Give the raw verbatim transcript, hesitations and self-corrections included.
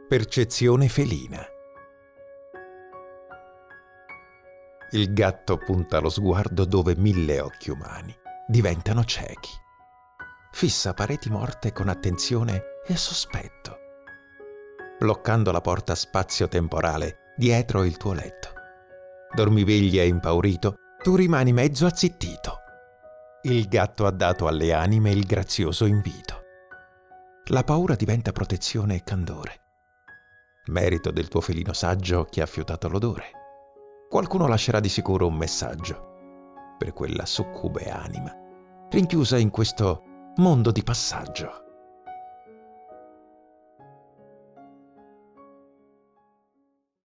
Percezione felina. Il gatto punta lo sguardo dove mille occhi umani diventano ciechi. Fissa pareti morte con attenzione e sospetto, bloccando la porta spazio-temporale dietro il tuo letto. Dormiveglia e impaurito, tu rimani mezzo azzittito. Il gatto ha dato alle anime il grazioso invito. La paura diventa protezione e candore. Merito del tuo felino saggio che ha fiutato l'odore. Qualcuno lascerà di sicuro un messaggio per quella succube anima, rinchiusa in questo mondo di passaggio.